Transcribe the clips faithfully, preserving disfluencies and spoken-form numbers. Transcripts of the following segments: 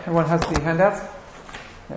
Everyone has the handouts? Yeah.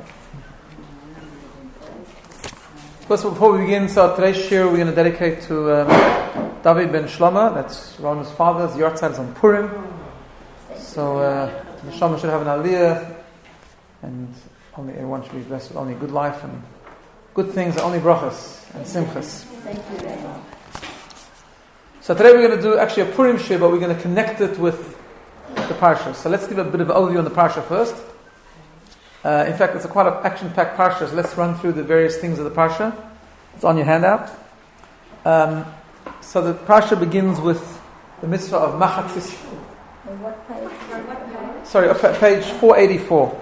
First of all, before we begin, so today's shir we're going to dedicate to um, David ben Shlomo. That's Ron's father's yahrzeit is on Purim. So uh, Shlomo should have an aliyah, and only everyone should be blessed with only good life and good things, only brachas and simchas. Thank you very much. So today we're going to do actually a Purim shir, but we're going to connect it with the parsha. So let's give a bit of an overview on the parsha first. Uh, in fact, it's a quite an action-packed parsha, so let's run through the various things of the parsha. It's on your handout. Um, so the parsha begins with the mitzvah of machatzis. What page? Sorry, uh, page four eighty-four.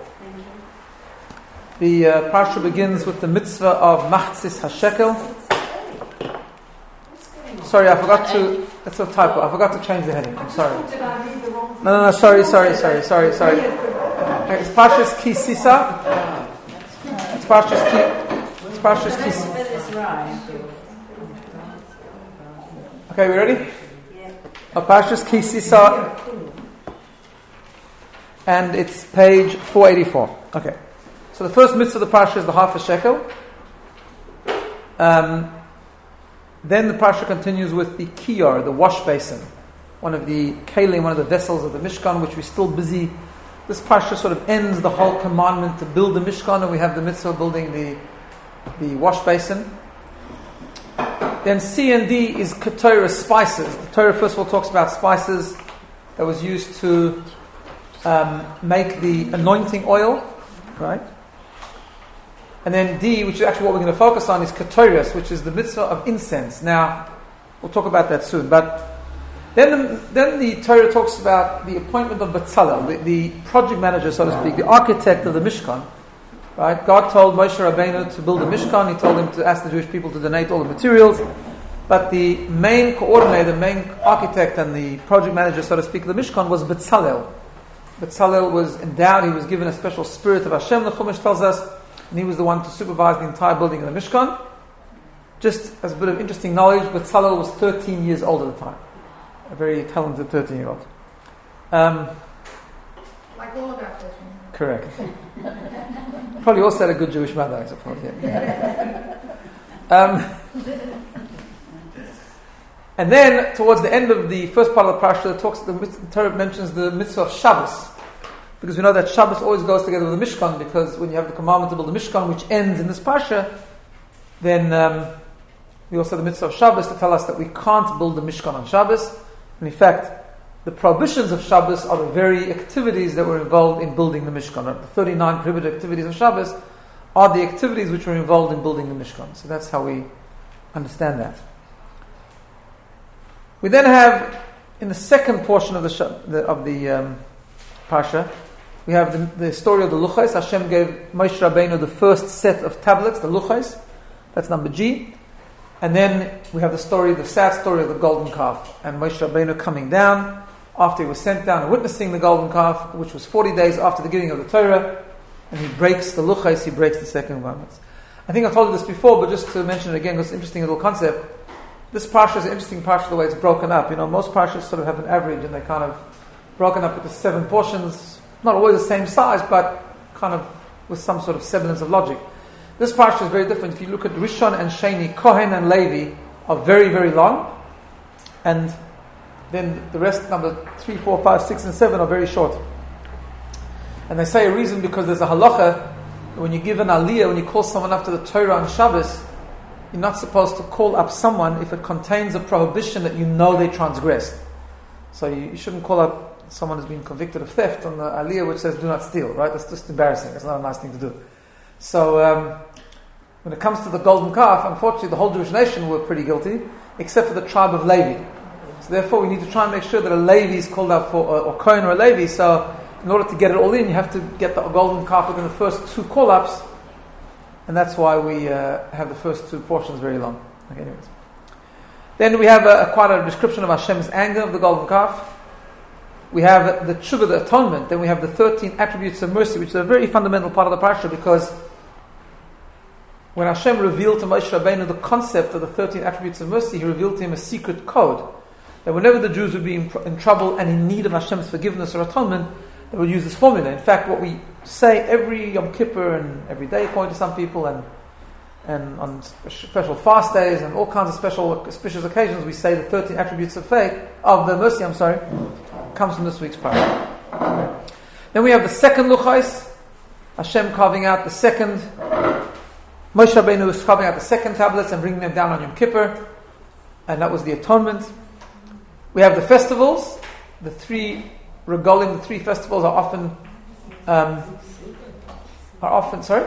The uh, parsha begins with the mitzvah of machatzis hashekel. Sorry, I forgot to. That's a typo. I forgot to change the heading. I'm sorry. No, no, no. Sorry, sorry, sorry, sorry, sorry. Okay, it's Parshas Ki Sisa. It's Parshas Ki. It's Parshas Ki. Okay, we ready? Oh, Parshas Ki Sisa, and it's page four eighty-four. Okay. So the first mitzvah of the parsha is the half a shekel. Um. Then the parsha continues with the kiyar, the wash basin, one of the kalim, one of the vessels of the Mishkan, which we're still busy. This parsha sort of ends the whole commandment to build the Mishkan, and we have the mitzvah of building the the wash basin. Then C and D is ketorah, spices. The Torah first of all talks about spices that was used to um, make the anointing oil, right? And then D, which is actually what we're going to focus on, is ketorah, which is the mitzvah of incense. Now, we'll talk about that soon. But then the, then the Torah talks about the appointment of Betzalel, the, the project manager, so to speak, the architect of the Mishkan. Right? God told Moshe Rabbeinu to build a Mishkan. He told him to ask the Jewish people to donate all the materials. But the main coordinator, the main architect, and the project manager, so to speak, of the Mishkan was Betzalel. Betzalel was endowed. He was given a special spirit of Hashem, the Chumash tells us. And he was the one to supervise the entire building of the Mishkan. Just as a bit of interesting knowledge, Betzalel was thirteen years old at the time. A very talented thirteen-year-old. Um, Like all of our children. correct. Probably also had a good Jewish mother, I suppose. Yeah. um, and then, towards the end of the first part of the parsha, the talks, the Torah mentions the mitzvah of Shabbos. Because we know that Shabbos always goes together with the Mishkan, because when you have the commandment to build the Mishkan, which ends in this parsha, then um, we also have the mitzvah of Shabbos to tell us that we can't build the Mishkan on Shabbos. And in fact, the prohibitions of Shabbos are the very activities that were involved in building the Mishkan. The thirty-nine prohibited activities of Shabbos are the activities which were involved in building the Mishkan. So that's how we understand that. We then have, in the second portion of the, the of the um, parsha, we have the, the story of the Luchos. Hashem gave Moshe Rabbeinu the first set of tablets, the Luchos. That's number G. And then we have the story, the sad story of the golden calf. And Moshe Rabbeinu coming down after he was sent down and witnessing the golden calf, which was forty days after the giving of the Torah. And he breaks the Luchos, he breaks the second commandments. I think I've told you this before, but just to mention it again, because it's an interesting little concept. This parsha is an interesting parsha the way it's broken up. You know, most parshas sort of have an average and they kind of broken up into seven portions. Not always the same size, but kind of with some sort of semblance of logic. This parsha is very different. If you look at Rishon and Sheni, Kohen and Levi are very, very long. And then the rest, number three, four, five, six, and seven are very short. And they say a reason because there's a halacha, when you give an aliyah, when you call someone up to the Torah on Shabbos, you're not supposed to call up someone if it contains a prohibition that you know they transgressed. So you, you shouldn't call up someone who's been convicted of theft on the aliyah which says do not steal, right? That's just embarrassing. That's not a nice thing to do. So um, when it comes to the golden calf, unfortunately the whole Jewish nation were pretty guilty, except for the tribe of Levi. So therefore we need to try and make sure that a Levi is called out for, or, or Kohen or a Levi. So in order to get it all in, you have to get the golden calf within the first two call-ups, and that's why we uh, have the first two portions very long. Okay, anyways. Then we have a, a, quite a description of Hashem's anger of the golden calf. We have the tshuva, the atonement. Then we have the thirteen attributes of mercy, which is a very fundamental part of the parsha, because when Hashem revealed to Moshe Rabbeinu the concept of the thirteen attributes of mercy, He revealed to him a secret code that whenever the Jews would be in, in trouble and in need of Hashem's forgiveness or atonement, they would use this formula. In fact, what we say every Yom Kippur and every day, according to some people, and and on special fast days and all kinds of special auspicious occasions, we say the thirteen attributes of faith, of the mercy, I'm sorry, comes from this week's parasha. Then we have the second Luchos, Hashem carving out the second, Moshe Rabbeinu is carving out the second tablets and bringing them down on Yom Kippur, and that was the atonement. We have the festivals, the three regalim, the three festivals are often, um, are often, sorry?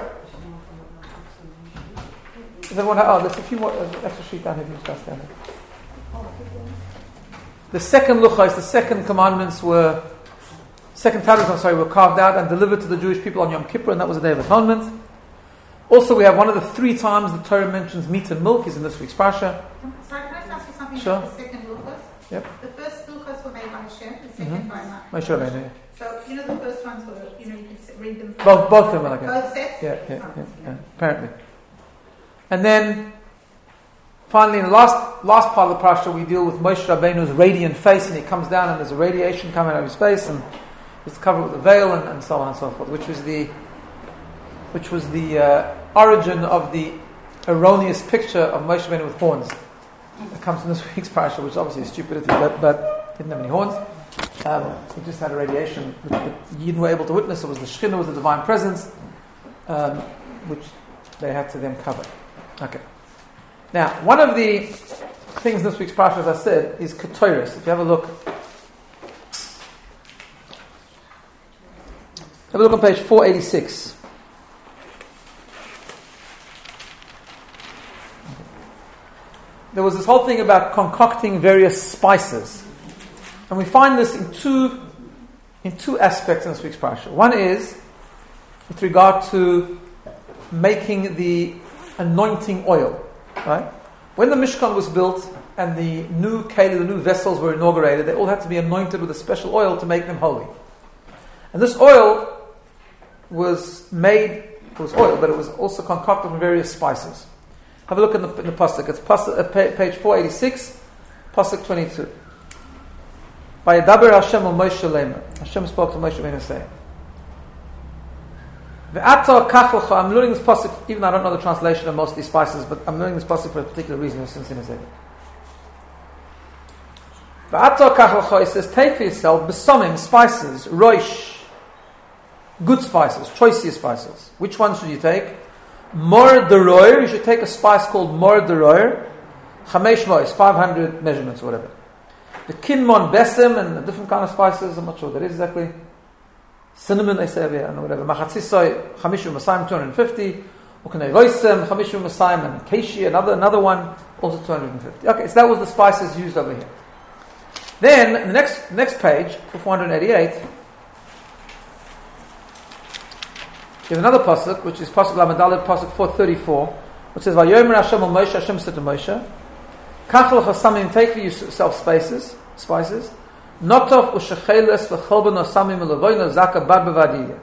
Does everyone have, oh, there's a few more, uh, extra sheet down here, if you just down here. The second Luchos, the second commandments were, second tablets, I'm sorry, were carved out and delivered to the Jewish people on Yom Kippur, and that was the Day of Atonement. Also, we have one of the three times the Torah mentions meat and milk is in this week's parsha. Sorry, can I just ask you something Sure. about the second Luchos? Yep. The first Luchos were made by Hashem, the second Mm-hmm. by Ma- Moshe Rabbeinu. So, you know, the first ones were, you know, you can s- read them. from- Both, both of them are like that. Both sets? Yeah, yeah, Oh, yeah, yeah, apparently. And then, finally, in the last last part of the parsha, we deal with Moshe Rabbeinu's radiant face, and he comes down and there's a radiation coming out of his face, and it's covered with a veil, and, and so on and so forth, which was the which was the uh, origin of the erroneous picture of Moshe Rabbeinu with horns. It comes from this week's parsha, which obviously is stupidity, but, but he didn't have any horns. Um, he just had a radiation, which, which Yidden were able to witness. It was the Shekhinah, was the divine presence, um, which they had to then cover. Okay. Now, one of the things in this week's parsha, as I said, is Ketoris. If you have a look, have a look on page four eighty-six. There was this whole thing about concocting various spices, and we find this in two in two aspects in this week's parsha. One is with regard to making the anointing oil. Right? When the Mishkan was built and the new keli, the new vessels were inaugurated, they all had to be anointed with a special oil to make them holy. And this oil was made, it was oil, but it was also concocted from various spices. Have a look in the, in the pasuk. It's pasuk, uh, page four eighty-six, pasuk twenty-two. By Yadaber Hashem al Moshe Lema. Hashem spoke to Moshe Rabbeinu saying, Ve'ata kachelcha, I'm learning this pasuk, even though I don't know the translation of most of these spices, but I'm learning this pasuk for a particular reason, since in a second. Ve'ata kachelcha, it says, take for yourself besamim, spices, roish, good spices, choicest spices. Which ones should you take? Mor deroir, you should take a spice called mor deroir, chamesh mois, five hundred measurements or whatever. The kinmon besim, and a different kind of spices, I'm not sure what that is exactly. Cinnamon, they say over here, and whatever. Machatzisoi, Chamishu Masayim, two hundred fifty. Uknei Roisem, Chamishu Masayim, and Keishi, another another one, also two hundred fifty. Okay, so that was the spices used over here. Then, in the next next page, for four hundred eighty-eight, you have another pasuk, which is pasuk Lamedalet, pasuk four thirty-four, which says, Vayomer Hashem al Moshe, Hashem said to Moshe, Kachel Chasamim, take for yourself spices, spices, Notov ushecheles v'cholben osamim ulevoyno zaka bar bevadiyah.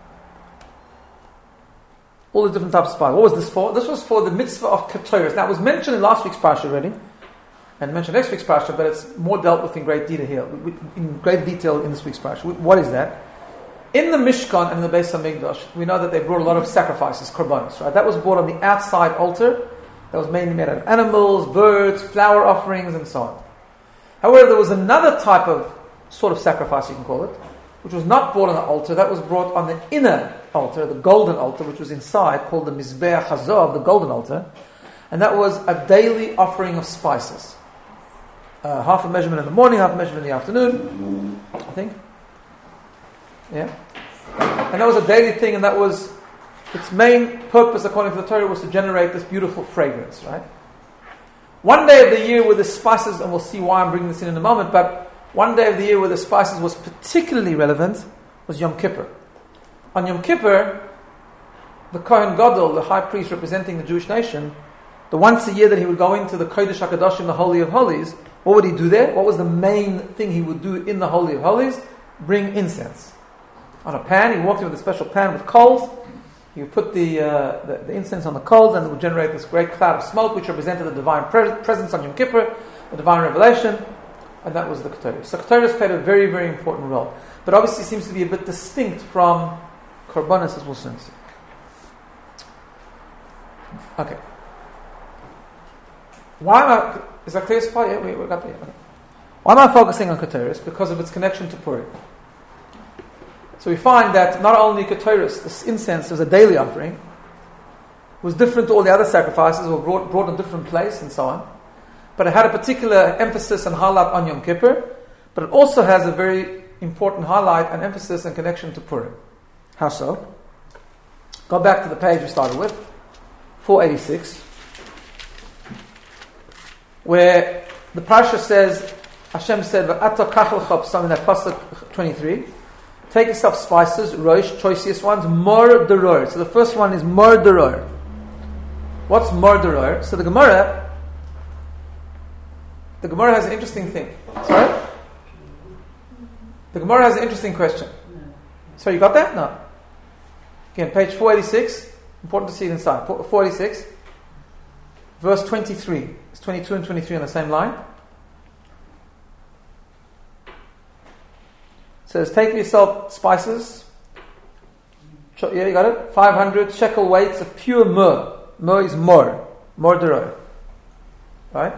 All the different types of spices. What was this for? This was for the mitzvah of Ketoros. Now, it was mentioned in last week's parsha already, and mentioned next week's parsha, but it's more dealt with in great detail here, in great detail in this week's parsha. What is that? In the Mishkan and in the Beis HaMikdash, we know that they brought a lot of sacrifices, korbanos, right? That was brought on the outside altar. That was mainly made out of animals, birds, flower offerings, and so on. However, there was another type of sort of sacrifice, you can call it, which was not brought on the altar. That was brought on the inner altar, the golden altar, which was inside, called the Mizbeach Hazov, the golden altar. And that was a daily offering of spices. Uh, half a measurement in the morning, half a measurement in the afternoon, I think. Yeah. And that was a daily thing, and that was, its main purpose, according to the Torah, was to generate this beautiful fragrance, right? One day of the year where the spices, and we'll see why I'm bringing this in in a moment, but one day of the year where the spices was particularly relevant was Yom Kippur. On Yom Kippur, the Kohen Gadol, the high priest representing the Jewish nation, the once a year that he would go into the Kodesh HaKadoshim, the Holy of Holies, what would he do there? What was the main thing he would do in the Holy of Holies? Bring incense. On a pan, he walked in with a special pan with coals. He would put the, uh, the the incense on the coals, and it would generate this great cloud of smoke, which represented the divine pre- presence on Yom Kippur, the divine revelation, and that was the Ketoros. So Ketoros played a very, very important role, but obviously seems to be a bit distinct from Korbanos, as we'll soon see. Okay. Why am I... Is that clear so far? Yeah, we, we got there. Okay. Why am I focusing on Keteris? Because of its connection to Purim. So we find that not only Keteris, this incense was a daily offering, was different to all the other sacrifices, were brought, brought in a different place and so on, but it had a particular emphasis and highlight on Yom Kippur, but it also has a very important highlight and emphasis and connection to Purim. How so? Go back to the page we started with, four eighty-six, where the Parsha says, Hashem said, "V'ato kachel chopsam," in that pasuk twenty-three. Take yourself spices, roish, choicest ones, mor deror. So the first one is mor deror. What's mor deror? So the Gemara, the Gemara has an interesting thing. Sorry? The Gemara has an interesting question. So you got that? No. Again, page four eighty-six. Important to see it inside. four eighty-six. Verse twenty-three. It's twenty-two and twenty-three on the same line. It says, take yourself spices. Yeah, you got it? five hundred shekel weights of pure myrrh. Myrrh is mor. Mor deror. Right?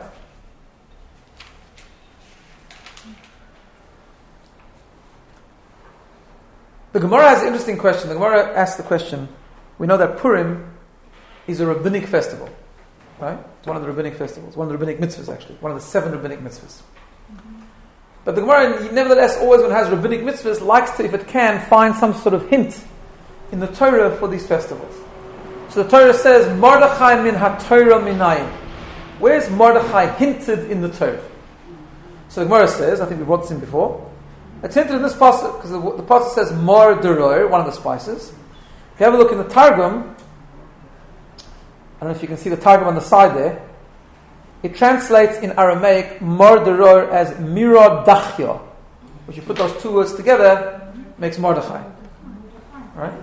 The Gemara has an interesting question. The Gemara asks the question, we know that Purim is a rabbinic festival. Right? It's one of the rabbinic festivals. One of the rabbinic mitzvahs, actually. One of the seven rabbinic mitzvahs. But the Gemara, nevertheless, always when it has rabbinic mitzvahs, likes to, if it can, find some sort of hint in the Torah for these festivals. So the Torah says, Mordechai min ha-Torah minayim. Where's Mordechai hinted in the Torah? So the Gemara says, I think we brought this in before, it's hinted in this pasuk, because the, the pasuk says Mor deror, one of the spices. If you have a look in the Targum, I don't know if you can see the Targum on the side there, it translates in Aramaic Mor deror as Miro dachyo, which you put those two words together makes Mordechai. Right?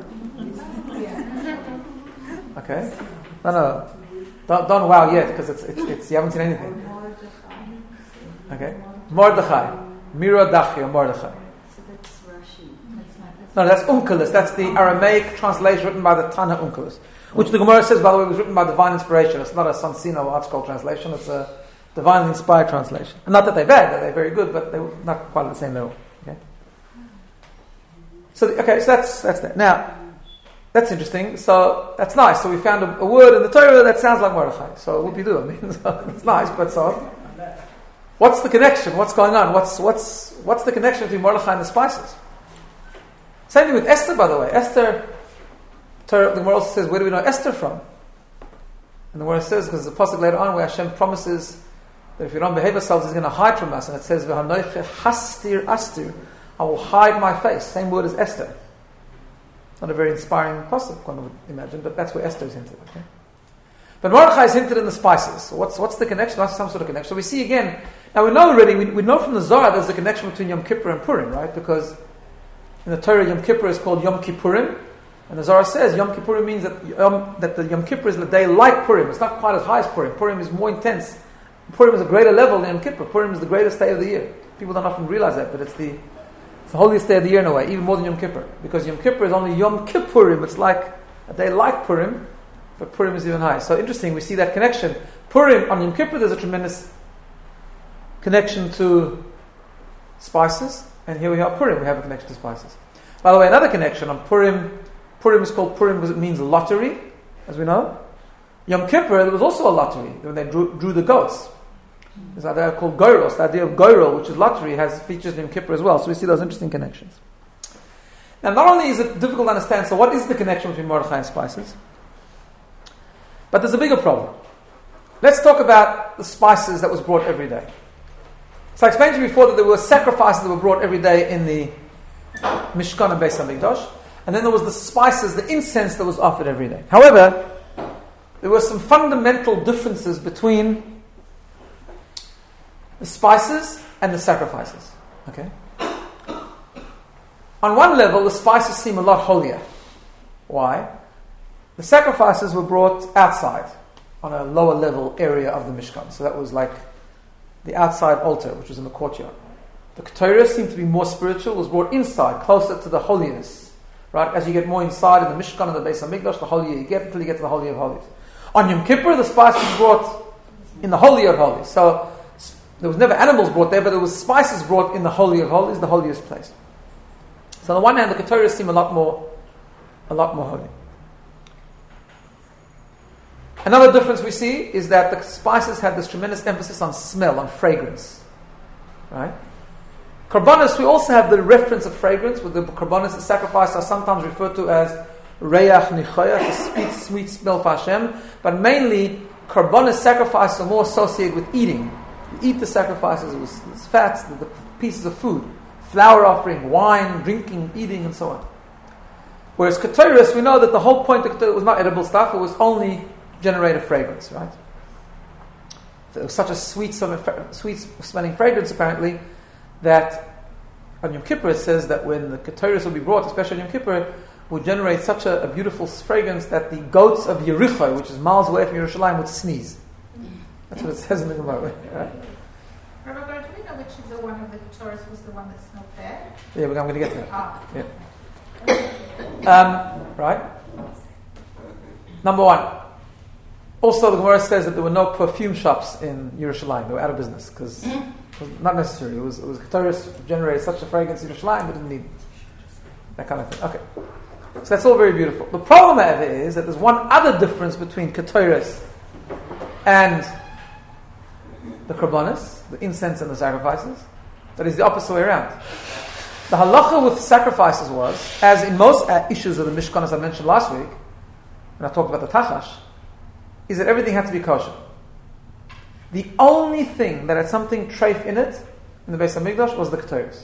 Okay. No, no, don't, don't wow yet because it's, it's it's you haven't seen anything. Okay. Mordechai, Miro dachyo, Mordechai. So that's Rashi. No, that's Onkelos. That's the Aramaic translation written by the Tana Onkelos, which the Gemara says, by the way, was written by divine inspiration. It's not a Sansino or ArtScroll translation. It's a divinely inspired translation. And not that they're bad; they're very good, but they're not quite at the same level. Okay. So, okay, so that's that's that. Now, that's interesting. So that's nice. So we found a, a word in the Torah that sounds like Mordechai. So what do we do? I mean, so it's nice, but so what's the connection? What's going on? What's what's what's the connection between Mordechai and the spices? Same thing with Esther, by the way. Esther. The Gemara also says, where do we know Esther from? And the Gemara says, because there's a pasuk later on where Hashem promises that if we don't behave ourselves, He's going to hide from us. And it says, "V'hanoiche hastir astir," I will hide my face. Same word as Esther. Not a very inspiring pasuk, one would imagine, but that's where Esther is hinted. Okay? But Mordechai is hinted in the spices. So what's what's the connection? That's some sort of connection. So we see again. Now we know already. We, we know from the Zohar there's a connection between Yom Kippur and Purim, right? Because in the Torah, Yom Kippur is called Yom Kippurim. And the Zohar says Yom Kippur means that um, that the Yom Kippur is the day like Purim. It's not quite as high as Purim. Purim is more intense. Purim is a greater level than Yom Kippur. Purim is the greatest day of the year. People don't often realize that, but it's the it's the holiest day of the year in a way, even more than Yom Kippur. Because Yom Kippur is only Yom Kippurim. It's like a day like Purim, but Purim is even higher. So interesting, we see that connection. Purim, on Yom Kippur, there's a tremendous connection to spices. And here we have Purim, we have a connection to spices. By the way, another connection on Purim. Purim is called Purim because it means lottery, as we know. Yom Kippur, there was also a lottery when they drew, drew the goats. There's an idea called Goros. The idea of Goral, which is lottery, has features in Yom Kippur as well. So we see those interesting connections. Now, not only is it difficult to understand, so what is the connection between Mordechai and spices? But there's a bigger problem. Let's talk about the spices that was brought every day. So I explained to you before that there were sacrifices that were brought every day in the Mishkan and Beis HaMikdash. And then there was the spices, the incense that was offered every day. However, there were some fundamental differences between the spices and the sacrifices. Okay? On one level, the spices seem a lot holier. Why? The sacrifices were brought outside, on a lower level area of the Mishkan. So that was like the outside altar, which was in the courtyard. The Keturah seemed to be more spiritual, was brought inside, closer to the holiness, Right? As you get more inside in the Mishkan and the Beis HaMikdash, the holier you get until you get to the Holy of Holies. On Yom Kippur, the spice was brought in the Holy of Holies. So there was never animals brought there, but there was spices brought in the Holy of Holies, the holiest place. So on the one hand, the Keturos seem a lot more, a lot more holy. Another difference we see is that the spices had this tremendous emphasis on smell, on fragrance. Right? Korbanos, we also have the reference of fragrance, with the korbanos, the sacrifice, are sometimes referred to as Reyach Nichoyach, the sweet, sweet smell for Hashem. But mainly, korbanos sacrifices are more associated with eating. You eat the sacrifices, it was, it was fats, the, the pieces of food, flour offering, wine, drinking, eating, and so on. Whereas Keturos, we know that the whole point of Keturos was not edible stuff, it was only generate a fragrance, right? So it was such a sweet, sweet smelling fragrance, apparently, that on Yom Kippur it says that when the Keturos will be brought, especially on Yom Kippur, would generate such a, a beautiful fragrance that the goats of Yericho, which is miles away from Yerushalayim, would sneeze. That's what it says in the Gemara, right? Rabbi Bar, do we know which of the one of the Keturos was the one that smelled bad? Yeah, but I'm going to get to that. Ah. Yeah. Um, right? Number one. Also, the Gemara says that there were no perfume shops in Yerushalayim. They were out of business because it was not necessary. It was it was Keturos generated such a fragrance in Yerushalayim, they didn't need that kind of thing. Okay, so that's all very beautiful. The problem of it is that there's one other difference between Keturos and the Korbanos, the incense and the sacrifices. That is the opposite way around. The halacha with sacrifices was, as in most issues of the Mishkan, as I mentioned last week, when I talked about the Tachash, is that everything had to be kosher. The only thing that had something treif in it, in the Beis HaMikdash, was the Keturos.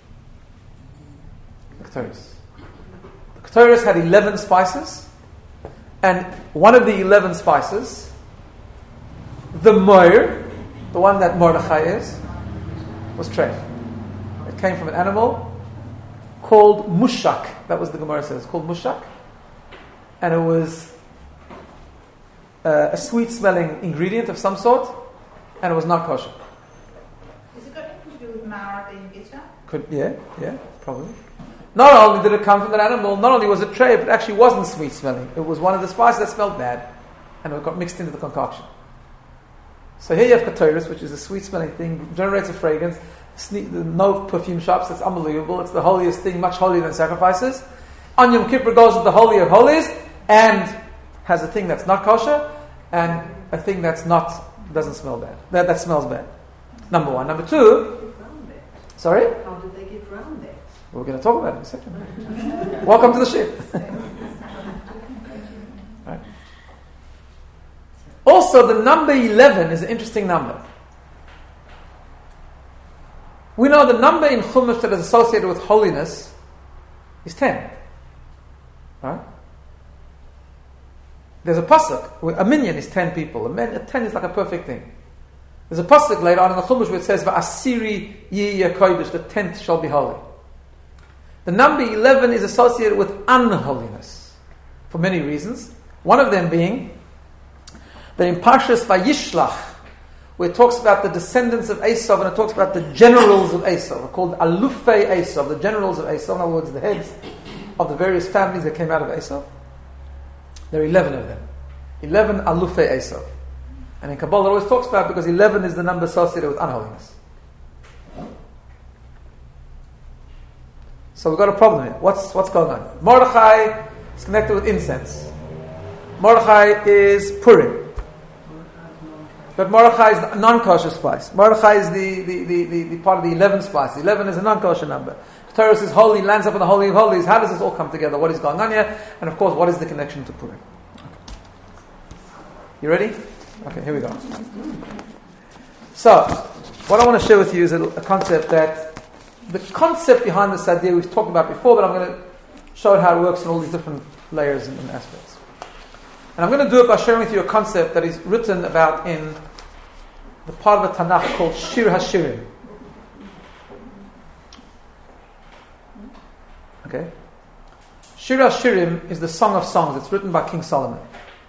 The Keturos. The Keturos had eleven spices, and one of the eleven spices, the moir, the one that Mordechai is, was treif. It came from an animal called mushak. That was the Gemara says. It's called mushak. And it was Uh, a sweet-smelling ingredient of some sort, and it was not kosher. Is it got anything to do with Mara being bitter? Could yeah, yeah, probably. Not only did it come from that animal, not only was it tray, but it actually wasn't sweet-smelling. It was one of the spices that smelled bad, and it got mixed into the concoction. So here you have Keturos, which is a sweet-smelling thing, generates a fragrance. Sne- no perfume shops. That's unbelievable. It's the holiest thing, much holier than sacrifices. On Yom Kippur goes to the holy of holies, and has a thing that's not kosher and a thing that's not doesn't smell bad. That that smells bad. Number one. Number two. Sorry? How did they get around that? We're going to talk about it in a second. Welcome to the ship. Right. Also, the number eleven is an interesting number. We know the number in Chumash that is associated with holiness is ten. Right? There's a pasuk. A minyan is ten people. A, min, a ten is like a perfect thing. There's a pasuk later on in the Chumash where it says, "Va'asiri yiyeh kodesh," the tenth shall be holy. The number eleven is associated with unholiness for many reasons. One of them being that in Parshas Vayishlach, where it talks about the descendants of Esav and it talks about the generals of Esav, are called Alufei Esav, the generals of Esav, in other words, the heads of the various families that came out of Esav. There are eleven of them. Eleven Alufei Esav. And in Kabbalah it always talks about it because eleven is the number associated with unholiness. So we've got a problem here. What's what's going on? Mordechai is connected with incense. Mordechai is Purim. But Mordechai is a non-kosher spice. Mordechai is the, the, the, the, the part of the eleven spice. eleven is a non-kosher number. Keturos is holy, lands up in the Holy of Holies. How does this all come together? What is going on here? And of course, what is the connection to Purim? You ready? Okay, here we go. So, what I want to share with you is a, a concept that, the concept behind this idea we've talked about before, but I'm going to show it how it works in all these different layers and, and aspects. And I'm going to do it by sharing with you a concept that is written about in the part of the Tanakh called Shir HaShirim. Okay? Shir HaShirim is the Song of Songs. It's written by King Solomon.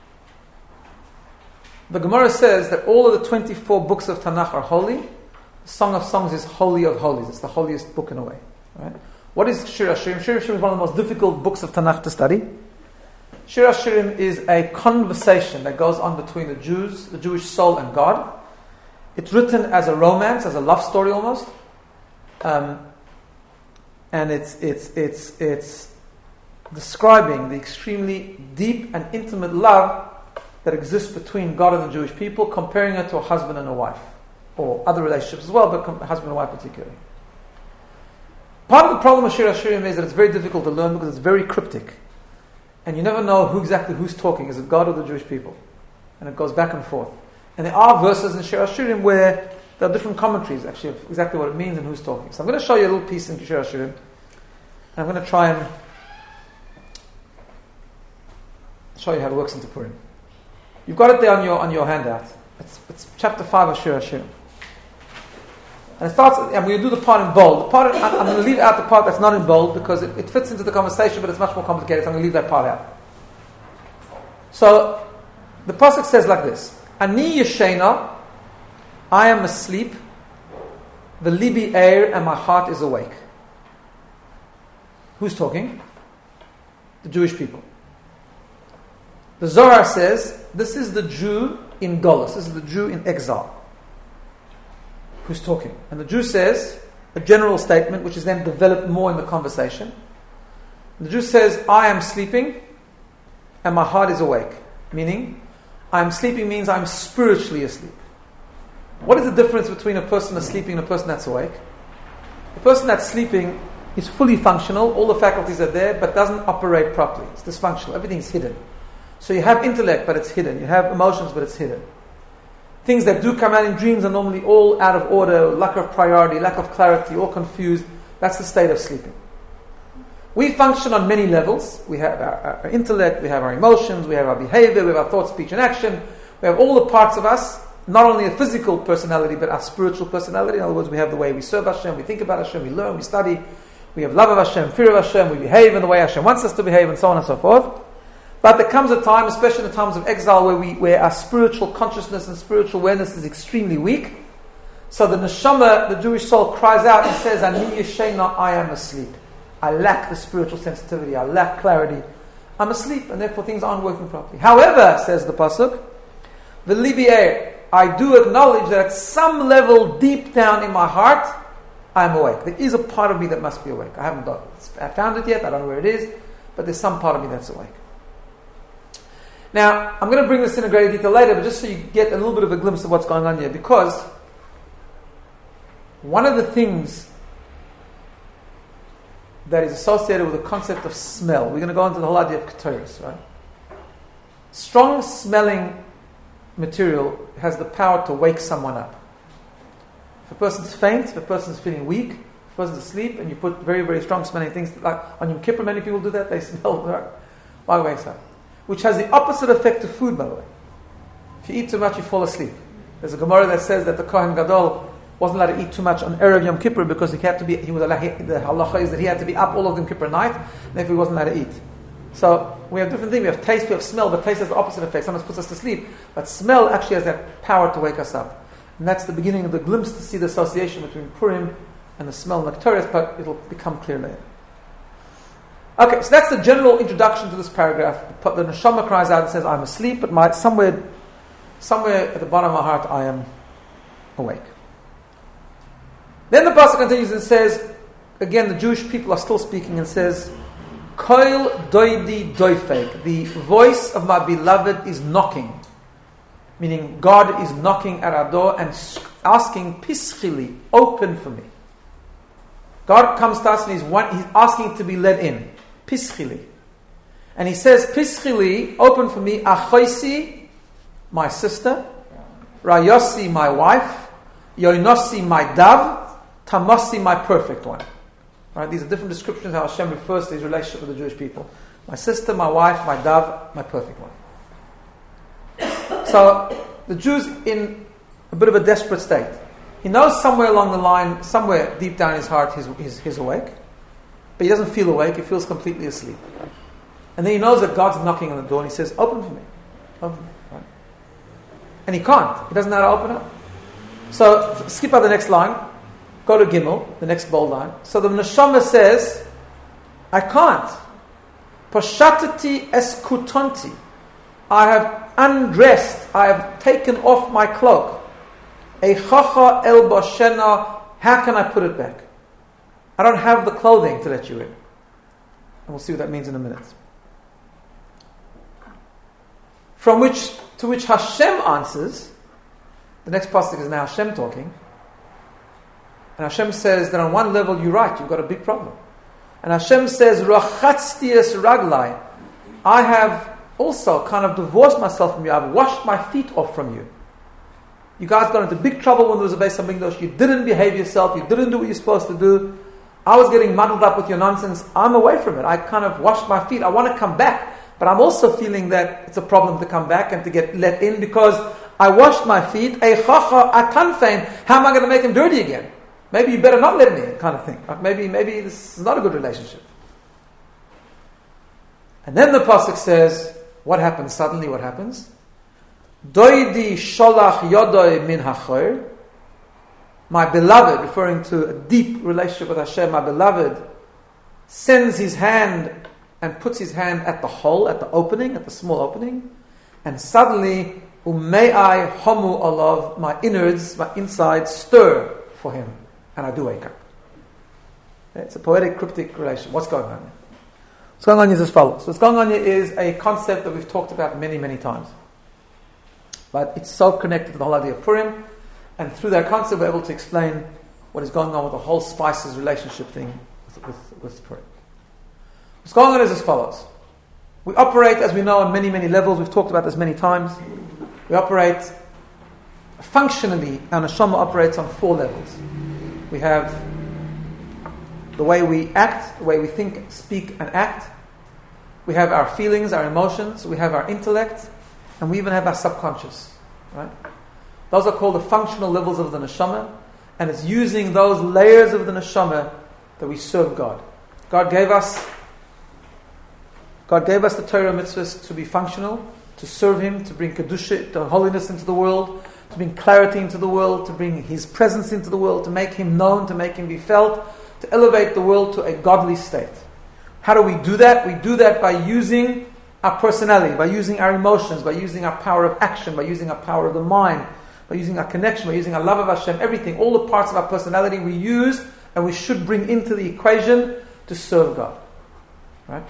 The Gemara says that all of the twenty-four books of Tanakh are holy. The Song of Songs is holy of holies. It's the holiest book in a way. Right? What is Shir HaShirim? Shir HaShirim is one of the most difficult books of Tanakh to study. Shir HaShirim is a conversation that goes on between the Jews, the Jewish soul and God. It's written as a romance, as a love story almost. Um, and it's, it's, it's, it's describing the extremely deep and intimate love that exists between God and the Jewish people, comparing it to a husband and a wife, or other relationships as well, but com- husband and wife particularly. Part of the problem with Shir HaShirim is that it's very difficult to learn because it's very cryptic. And you never know who exactly who's talking. Is it God or the Jewish people? And it goes back and forth. And there are verses in Shir HaShirim where there are different commentaries actually of exactly what it means and who's talking. So I'm going to show you a little piece in Shir HaShirim. And I'm going to try and show you how it works into Purim. You've got it there on your on your handout. It's, it's chapter five of Shir HaShirim. And it starts, I'm going to do the part in bold. The part, I'm going to leave out the part that's not in bold because it, it fits into the conversation, but it's much more complicated, so I'm going to leave that part out. So, the pasuk says like this: Ani yeshena, I am asleep, the libi eir, and my heart is awake. Who's talking? The Jewish people. The Zohar says, this is the Jew in Golus, this is the Jew in exile. Who's talking? And the Jew says a general statement which is then developed more in the conversation. The Jew says, I am sleeping and my heart is awake. Meaning, I'm sleeping means I'm spiritually asleep. What is the difference between a person that's sleeping and a person that's awake? The person that's sleeping is fully functional, all the faculties are there, but doesn't operate properly. It's dysfunctional, everything's hidden. So you have intellect, but it's hidden. You have emotions, but it's hidden. Things that do come out in dreams are normally all out of order, lack of priority, lack of clarity, all confused. That's the state of sleeping. We function on many levels. We have our, our intellect, we have our emotions, we have our behavior, we have our thought, speech, and action. We have all the parts of us, not only a physical personality, but our spiritual personality. In other words, we have the way we serve Hashem, we think about Hashem, we learn, we study. We have love of Hashem, fear of Hashem, we behave in the way Hashem wants us to behave, and so on and so forth. But there comes a time, especially in the times of exile, where we where our spiritual consciousness and spiritual awareness is extremely weak. So the neshama, the Jewish soul, cries out and says, Ani yeshena, I am asleep. I lack the spiritual sensitivity, I lack clarity. I'm asleep, and therefore things aren't working properly. However, says the pasuk, V'libi eir, I do acknowledge that at some level deep down in my heart, I'm awake. There is a part of me that must be awake. I haven't got it. I found it yet, I don't know where it is, but there's some part of me that's awake. Now, I'm going to bring this in a greater detail later, but just so you get a little bit of a glimpse of what's going on here, because one of the things that is associated with the concept of smell, we're going to go into the whole idea of ketores, right? Strong smelling material has the power to wake someone up. If a person's faint, if a person's feeling weak, if a person's asleep, and you put very, very strong smelling things, like on Yom Kippur, many people do that, they smell, right? Why wakes up? Which has the opposite effect of food, by the way. If you eat too much, you fall asleep. There's a Gemara that says that the Kohen Gadol wasn't allowed to eat too much on Erev Yom Kippur because he had to be. He was allowed, the halacha is that he had to be up all of Yom Kippur night, and therefore he wasn't allowed to eat. So we have different things. We have taste, we have smell, but taste has the opposite effect. Sometimes puts us to sleep, but smell actually has that power to wake us up, and that's the beginning of the glimpse to see the association between Purim and the smell of Nektaris, but it'll become clear later. Okay, so that's the general introduction to this paragraph. The neshama cries out and says, I'm asleep, but my, somewhere, somewhere at the bottom of my heart, I am awake. Then the pasuk continues and says, again, the Jewish people are still speaking and says, Koil doidi doifek, the voice of my beloved is knocking. Meaning, God is knocking at our door and asking, Pischili, open for me. God comes to us and he's, one, he's asking to be let in. Pischili. And he says, Pischili, open for me, Achoisi, my sister, Rayosi, my wife, Yoinosi, my dove, Tamosi, my perfect one. Right? These are different descriptions of how Hashem refers to his relationship with the Jewish people. My sister, my wife, my dove, my perfect one. So, the Jew's in a bit of a desperate state. He knows somewhere along the line, somewhere deep down in his heart, he's, he's, he's awake. But he doesn't feel awake, he feels completely asleep. And then he knows that God's knocking on the door and he says, open for me. Open for me. Right? And he can't. He doesn't know how to open up. So, skip out the next line. Go to Gimel, the next bold line. So the neshama says, I can't. Pashatati eskutanti. I have undressed, I have taken off my cloak. Eichacha el bashena, how can I put it back? I don't have the clothing to let you in. And we'll see what that means in a minute. From which, to which Hashem answers, the next pasuk is now Hashem talking, and Hashem says that on one level you're right, you've got a big problem. And Hashem says, Rachatzti es raglai, I have also kind of divorced myself from you, I've washed my feet off from you. You guys got into big trouble when there was a Beis HaMikdash, you didn't behave yourself, you didn't do what you're supposed to do, I was getting muddled up with your nonsense, I'm away from it, I kind of washed my feet, I want to come back, but I'm also feeling that it's a problem to come back and to get let in because I washed my feet, Eichacha atanfein, how am I going to make him dirty again? Maybe you better not let me in, kind of thing. Like maybe, maybe this is not a good relationship. And then the pasuk says, what happens? Suddenly, what happens? Doidi sholach yodoi min hachor. My beloved, referring to a deep relationship with Hashem, my beloved sends his hand and puts his hand at the hole, at the opening, at the small opening, and suddenly, umei homu alav, my innards, my insides stir for him. And I do wake up. It's a poetic, cryptic relation. What's going on here? What's going on here is as follows. What's going on here is a concept that we've talked about many, many times. But it's so connected to the whole idea of Purim. And through that concept, we're able to explain what is going on with the whole spices relationship thing with, with, with Purim. What's going on is as follows. We operate, as we know, on many, many levels. We've talked about this many times. We operate functionally, our neshama operates on four levels. We have the way we act, the way we think, speak, and act. We have our feelings, our emotions. We have our intellect. And we even have our subconscious. Right? Those are called the functional levels of the neshama. And it's using those layers of the neshama that we serve God. God gave us God gave us the Torah mitzvahs to be functional, to serve Him, to bring kedusha, to holiness into the world, to bring clarity into the world, to bring His presence into the world, to make Him known, to make Him be felt, to elevate the world to a godly state. How do we do that? We do that by using our personality, by using our emotions, by using our power of action, by using our power of the mind, by using our connection, by using our love of Hashem, everything, all the parts of our personality we use and we should bring into the equation to serve God. Right?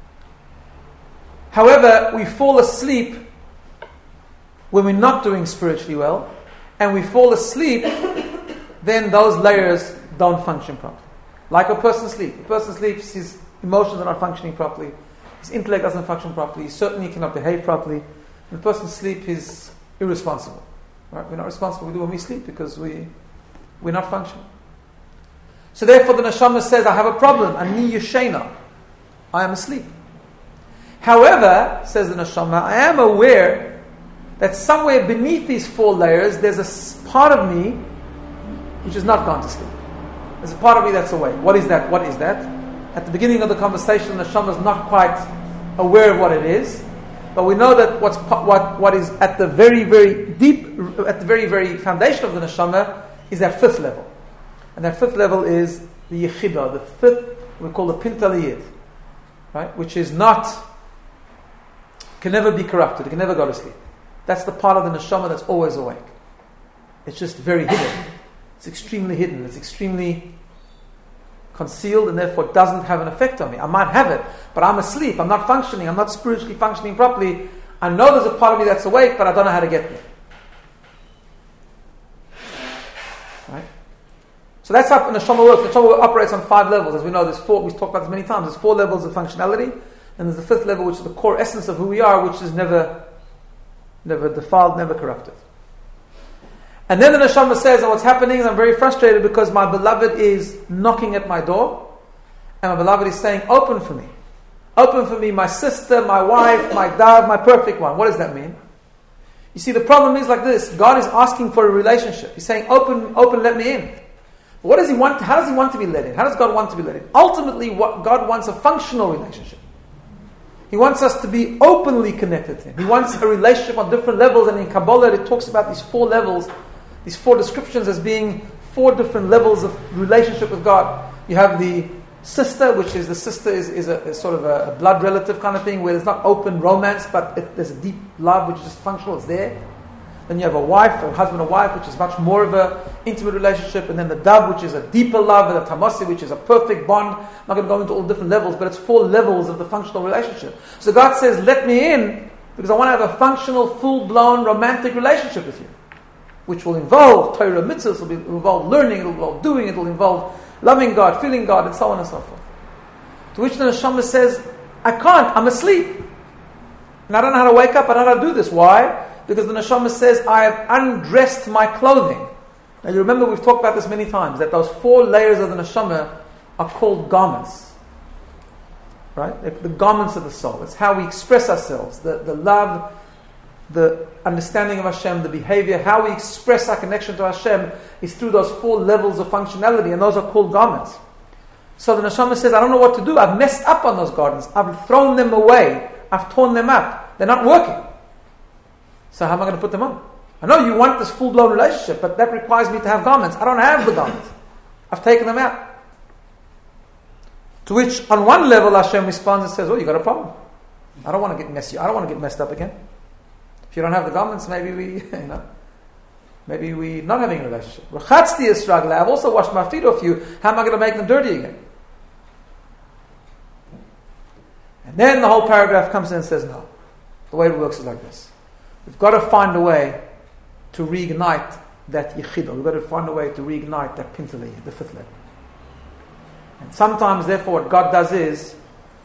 However, we fall asleep when we're not doing spiritually well, and we fall asleep, then those layers don't function properly. Like a person sleeps. A person sleeps, his emotions are not functioning properly, his intellect doesn't function properly, he certainly cannot behave properly. When a person sleeps, he's irresponsible. Right? We're not responsible, we do when we sleep because we, we're not functioning. So therefore the neshama says, I have a problem, ani yeshena, I am asleep. However, says the neshama, I am aware that somewhere beneath these four layers, there's a part of me which has not gone to sleep. There's a part of me that's awake. What is that? What is that? At the beginning of the conversation, the neshama is not quite aware of what it is, but we know that what's what what is at the very very deep, at the very very foundation of the neshama is that fifth level, and that fifth level is the yechidah, the fifth we call the pintaliyid, right? Which is not, can never be corrupted, it can never go to sleep. That's the part of the neshama that's always awake. It's just very hidden. It's extremely hidden. It's extremely concealed and therefore doesn't have an effect on me. I might have it, but I'm asleep. I'm not functioning. I'm not spiritually functioning properly. I know there's a part of me that's awake, but I don't know how to get there. Right? So that's how the neshama works. The neshama operates on five levels. As we know, there's four. We've talked about this many times. There's four levels of functionality, and there's the fifth level, which is the core essence of who we are, which is never, never defiled, never corrupted. And then the neshama says, and what's happening is I'm very frustrated because my beloved is knocking at my door, and my beloved is saying, open for me. Open for me, my sister, my wife, my dad, my perfect one. What does that mean? You see, the problem is like this. God is asking for a relationship. He's saying, open, open, let me in. What does He want? How does He want to be let in? How does God want to be let in? Ultimately, what God wants a functional relationship. He wants us to be openly connected to Him. He wants a relationship on different levels, and in Kabbalah it talks about these four levels, these four descriptions as being four different levels of relationship with God. You have the sister, which is the sister is, is, a, is sort of a, a blood relative kind of thing, where there's not open romance, but it, there's a deep love which is just functional, it's there. Then you have a wife, a husband and wife, which is much more of an intimate relationship. And then the dove, which is a deeper love, and the tamasi, which is a perfect bond. I'm not going to go into all different levels, but it's four levels of the functional relationship. So God says, let me in, because I want to have a functional, full-blown, romantic relationship with you, which will involve Torah mitzvahs, it will involve learning, it will involve doing, it will involve loving God, feeling God, and so on and so forth. To which the neshama says, I can't, I'm asleep. And I don't know how to wake up, I don't know how to do this. Why? Because the neshama says, I have undressed my clothing. Now you remember we've talked about this many times, that those four layers of the neshama are called garments. Right? The, the garments of the soul. It's how we express ourselves. The, the love, the understanding of Hashem, the behavior, how we express our connection to Hashem is through those four levels of functionality, and those are called garments. So the neshama says, I don't know what to do. I've messed up on those garments. I've thrown them away. I've torn them up. They're not working. So how am I going to put them on? I know you want this full-blown relationship, but that requires me to have garments. I don't have the garments. I've taken them out. To which, on one level, Hashem responds and says, oh, you got a problem. I don't want to get messy. I don't want to get messed up again. If you don't have the garments, maybe we, you know, maybe we're not having a relationship. Rachatzti is struggling. I've also washed my feet off you. How am I going to make them dirty again? And then the whole paragraph comes in and says, no. The way it works is like this. We've got to find a way to reignite that yechidah. We've got to find a way to reignite that pintali, the fifth level. And sometimes, therefore, what God does is,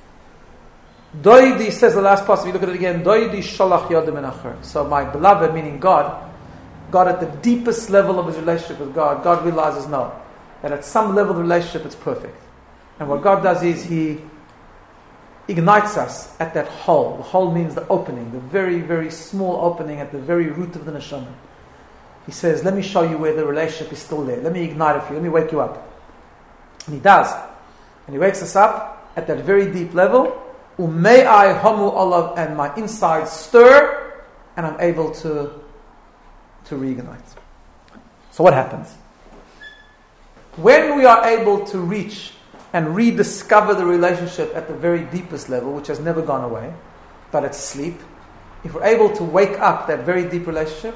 Doidi says the last part, if you look at it again, Doidi shalach yodim enacher. So my beloved, meaning God, God at the deepest level of his relationship with God, God realizes, no, that at some level of the relationship it's perfect. And what God does is he ignites us at that hole. The hole means the opening, the very, very small opening at the very root of the neshama. He says, let me show you where the relationship is still there. Let me ignite it for you. Let me wake you up. And he does. And he wakes us up at that very deep level. Umei homu olav, and my insides stir, and I'm able to, to reignite. So what happens? When we are able to reach and rediscover the relationship at the very deepest level, which has never gone away, but it's sleep, if we're able to wake up that very deep relationship,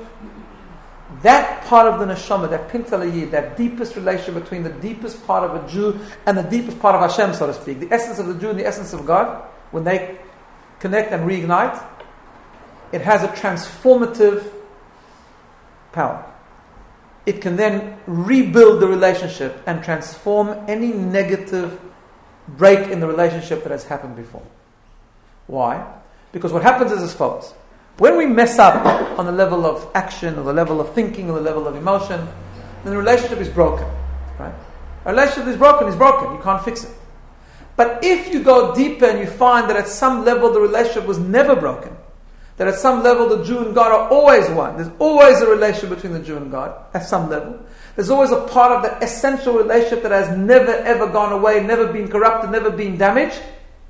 that part of the neshama, that pintalayid, that deepest relationship between the deepest part of a Jew and the deepest part of Hashem, so to speak, the essence of the Jew and the essence of God, when they connect and reignite, it has a transformative power. It can then rebuild the relationship and transform any negative break in the relationship that has happened before. Why? Because what happens is as follows. When we mess up on the level of action, or the level of thinking, or the level of emotion, then the relationship is broken. Right? A relationship is broken, is broken. You can't fix it. But if you go deeper and you find that at some level the relationship was never broken, that at some level the Jew and God are always one, there's always a relationship between the Jew and God, at some level, there's always a part of the essential relationship that has never ever gone away, never been corrupted, never been damaged.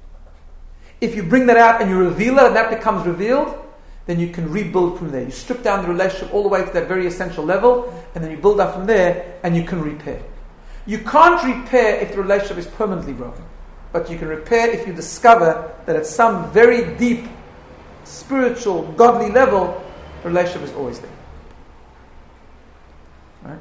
If you bring that out and you reveal it and that becomes revealed, then you can rebuild from there. You strip down the relationship all the way to that very essential level, and then you build up from there, and you can repair. You can't repair if the relationship is permanently broken, but you can repair if you discover that at some very deep, spiritual, godly level, the relationship is always there. Right?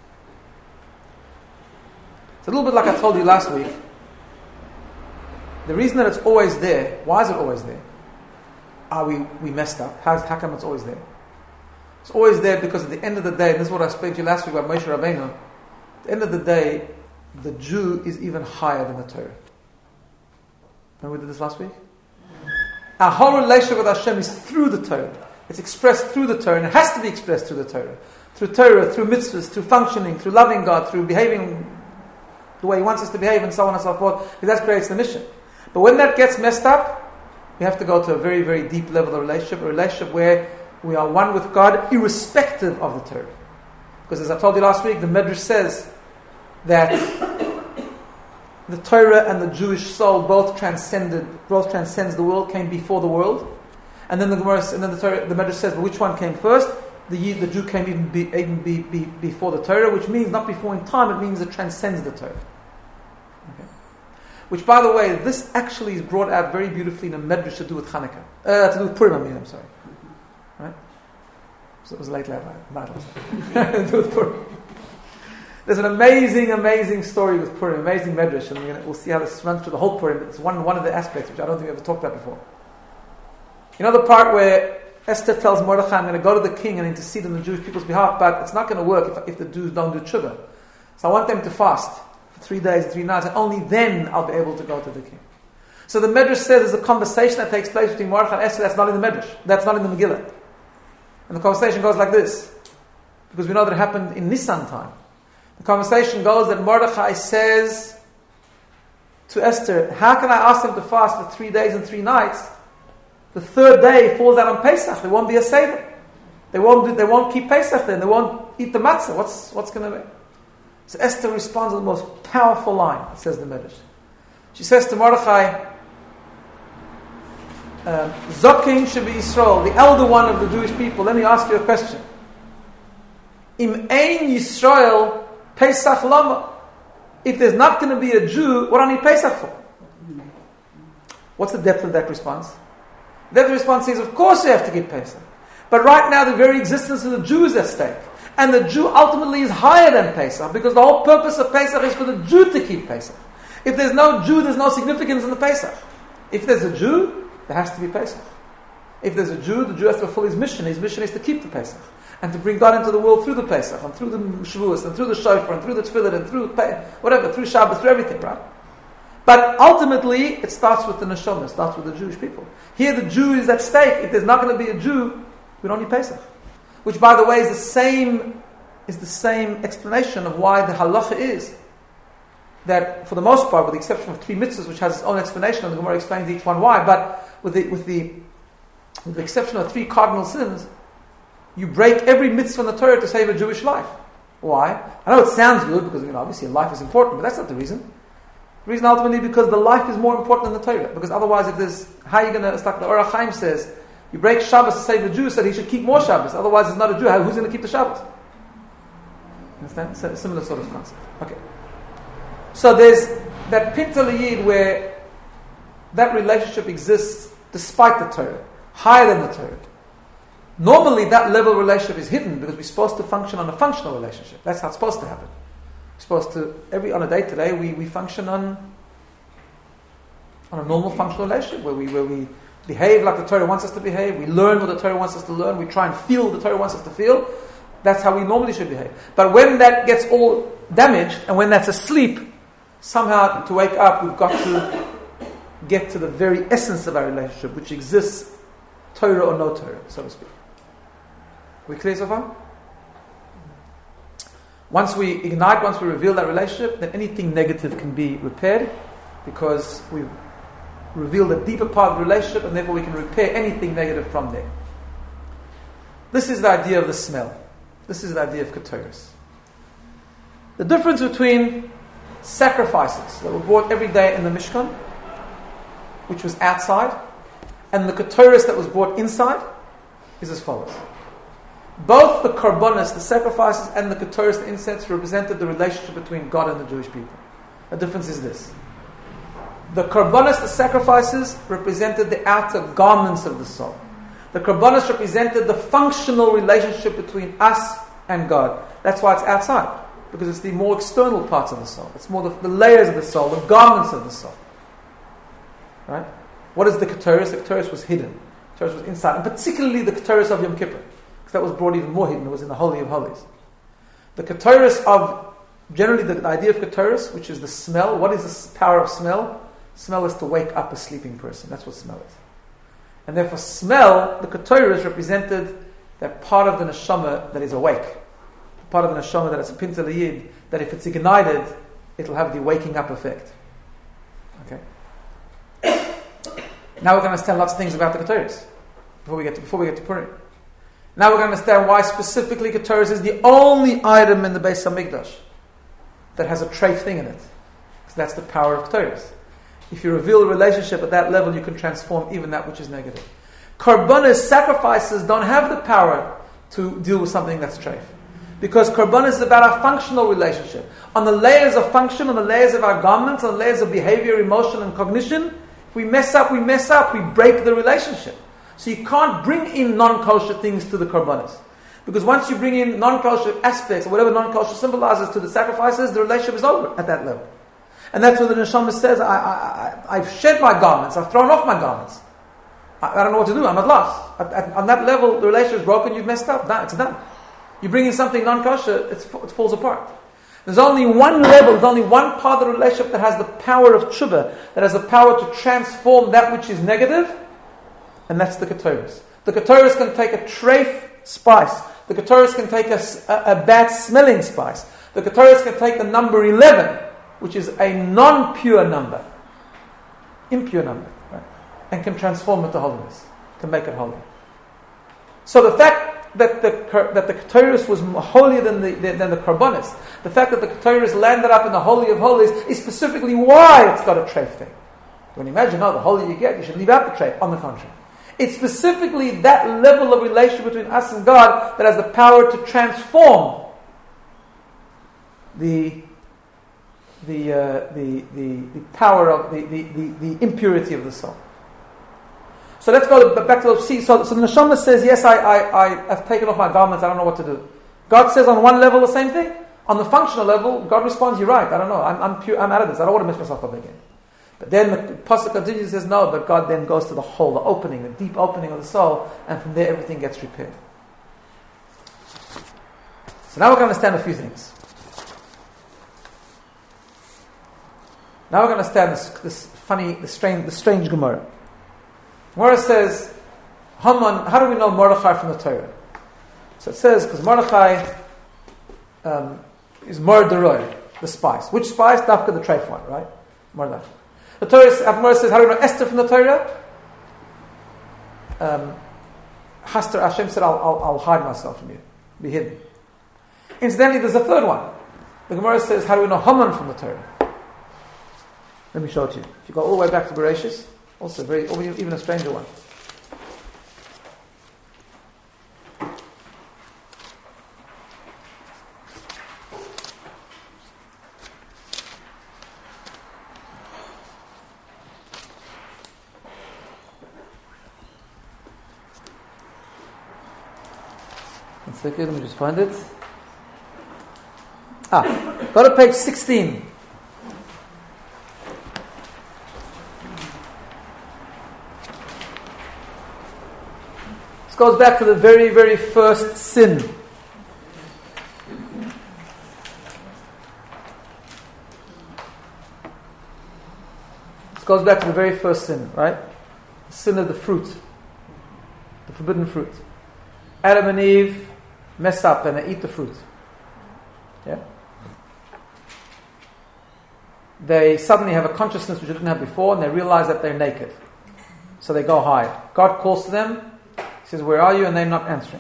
It's a little bit like I told you last week. The reason that it's always there, why is it always there? Are we, we messed up? How, how come it's always there? It's always there because at the end of the day, and this is what I spoke to you last week about Moshe Rabbeinu, at the end of the day, the Jew is even higher than the Torah. Remember we did this last week? Our whole relationship with Hashem is through the Torah. It's expressed through the Torah, and it has to be expressed through the Torah. Through Torah, through mitzvahs, through functioning, through loving God, through behaving the way He wants us to behave, and so on and so forth, because that creates the mission. But when that gets messed up, we have to go to a very, very deep level of relationship, a relationship where we are one with God, irrespective of the Torah. Because as I told you last week, the Medrash says that the Torah and the Jewish soul both transcended, both transcends the world, came before the world. And then the Gemara, and then the Torah, the Medrash says, well, which one came first? the Yid, the Jew came even, be, even be, be, before the Torah, which means not before in time, it means it transcends the Torah. Okay. Which, by the way, this actually is brought out very beautifully in a medrash to do with Hanukkah. Uh, to do with Purim, I mean, I'm sorry. Right? So it was late last night. To do with Purim. There's an amazing, amazing story with Purim, amazing medrash, and we're gonna, we'll see how this runs through the whole Purim. It's one, one of the aspects which I don't think we ever talked about before. You know the part where Esther tells Mordechai, I'm going to go to the king and intercede on the Jewish people's behalf, but it's not going to work if, if the Jews don't do tshuva. So I want them to fast for three days and three nights, and only then I'll be able to go to the king. So the Medrash says there's a conversation that takes place between Mordechai and Esther that's not in the Medrash, that's not in the Megillah. And the conversation goes like this, because we know that it happened in Nisan time. The conversation goes that Mordechai says to Esther, how can I ask them to fast for three days and three nights? The third day falls out on Pesach. There won't be a Seder. They won't do, they won't keep Pesach then. They won't eat the matzah. What's what's going to be? So Esther responds with the most powerful line, says the Medrash. She says to Mordechai, Zokin should be Yisrael, the elder one of the Jewish people. Let me ask you a question. Im ein Yisrael Pesach lama. If there's not going to be a Jew, what do I need Pesach for? What's the depth of that response? That response is, of course you have to keep Pesach. But right now the very existence of the Jew is at stake. And the Jew ultimately is higher than Pesach, because the whole purpose of Pesach is for the Jew to keep Pesach. If there's no Jew, there's no significance in the Pesach. If there's a Jew, there has to be Pesach. If there's a Jew, the Jew has to fulfill his mission. His mission is to keep the Pesach. And to bring God into the world through the Pesach, and through the Shavuos, and through the Shofar, and through the Tefillah, and through whatever, through Shabbos, through everything, right? But ultimately, it starts with the neshama, it starts with the Jewish people. Here the Jew is at stake. If there's not going to be a Jew, we don't need Pesach. Which, by the way, is the same is the same explanation of why the halacha is that, for the most part, with the exception of three mitzvahs, which has its own explanation, and the Gemara explains each one why, but with the with the with the exception of three cardinal sins, you break every mitzvah in the Torah to save a Jewish life. Why? I know it sounds good because, you know, obviously life is important, but that's not the reason. The reason ultimately because the life is more important than the Torah. Because otherwise, if there's, how are you going to, it's like the Orach Chaim says, you break Shabbos to save the Jew, so he should keep more Shabbos. Otherwise, it's not a Jew. How, who's going to keep the Shabbos? Understand? It's a similar sort of concept. Okay. So there's that Pinta Yid where that relationship exists despite the Torah, higher than the Torah. Normally, that level of relationship is hidden because we're supposed to function on a functional relationship. That's how it's supposed to happen. We're supposed to, every on a day today, we, we function on on a normal functional relationship where we where we behave like the Torah wants us to behave. We learn what the Torah wants us to learn. We try and feel what the Torah wants us to feel. That's how we normally should behave. But when that gets all damaged and when that's asleep, somehow to wake up, we've got to get to the very essence of our relationship, which exists, Torah or no Torah, so to speak. We clear so far? Once we ignite, once we reveal that relationship, then anything negative can be repaired because we've revealed a deeper part of the relationship and therefore we can repair anything negative from there. This is the idea of the smell. This is the idea of Ketores. The difference between sacrifices that were brought every day in the Mishkan, which was outside, and the Ketores that was brought inside, is as follows. Both the Karbonos, the sacrifices, and the Ketores, the incense, represented the relationship between God and the Jewish people. The difference is this. The Karbonos, the sacrifices, represented the outer garments of the soul. The Karbonos represented the functional relationship between us and God. That's why it's outside, because it's the more external parts of the soul. It's more the, the layers of the soul, the garments of the soul. Right? What is the Ketores? The Ketores was hidden. The Ketores was inside, and particularly the Ketores of Yom Kippur. That was brought even more hidden. It was in the Holy of Holies. The Ketores of, generally the, the idea of Ketores, which is the smell. What is the power of smell? Smell is to wake up a sleeping person. That's what smell is. And therefore smell, the Ketores represented that part of the neshama that is awake. Part of the neshama that is a Pinta L'Yid, that if it's ignited, it'll have the waking up effect. Okay. Now we're going to understand lots of things about the Ketores before we get to, before we get to Purim. Now we're going to understand why specifically Ketores is the only item in the Beis HaMikdash that has a treif thing in it. Because that's the power of Ketores. If you reveal a relationship at that level, you can transform even that which is negative. Karbonos, sacrifices, don't have the power to deal with something that's treif. Because korban is about our functional relationship. On the layers of function, on the layers of our garments, on the layers of behavior, emotion, and cognition, if we mess up, we mess up, we break the relationship. So you can't bring in non-kosher things to the korbanos. Because once you bring in non-kosher aspects, or whatever non-kosher symbolizes to the sacrifices, the relationship is over at that level. And that's what the neshama says, I, I, I, I've shed my garments, I've thrown off my garments. I, I don't know what to do, I'm at loss. At, at, on that level, the relationship is broken, you've messed up, nah, it's done. You bring in something non-kosher, it's, it falls apart. There's only one level, there's only one part of the relationship that has the power of tshuva, that has the power to transform that which is negative, and that's the ketores. The ketores can take a treif spice. The ketores can take a, a, a bad smelling spice. The ketores can take the number eleven, which is a non-pure number, impure number, right? And can transform it to holiness, can make it holy. So the fact that the that the Ketores was holier than the than the Karbonis, the fact that the Ketores landed up in the Holy of Holies is specifically why it's got a treif thing. When you imagine, oh, the holier you get, you should leave out the treif. On the contrary, it's specifically that level of relationship between us and God that has the power to transform the the uh, the, the the power of the, the, the, the impurity of the soul. So let's go back to the see. So, so the neshama says, yes, I, I, I have taken off my garments, I don't know what to do. God says on one level the same thing. On the functional level, God responds, you're right, I don't know, I'm, I'm pure, I'm out of this, I don't want to mess myself up again. But then the pasuk continues and says, no, but God then goes to the whole, the opening, the deep opening of the soul, and from there everything gets repaired. So now we can understand a few things. Now we can understand this, this funny, the strange, the strange Gemara. Gemara says, Haman, how do we know Mordechai from the Torah? So it says, because Mordechai um, is Mordoroi, the spice. Which spice? Dafka, the treif one, right? Mordechai. The Torah Gemara says, how do we know Esther from the Torah? Um, Haster, Hashem said, I'll, I'll, I'll hide myself from you, be hidden. Incidentally, there's a third one. The Gemara says, how do we know Haman from the Torah? Let me show it to you. If you go all the way back to Bereshis, also very, even a stranger one. One second, let me just find it. Ah, go to page sixteen. Goes back to the very, very first sin. This goes back to the very first sin, right? The sin of the fruit, the forbidden fruit. Adam and Eve mess up and they eat the fruit. Yeah. They suddenly have a consciousness which they didn't have before, and they realize that they're naked. So they go hide. God calls to them. He says, where are you? And they're not answering.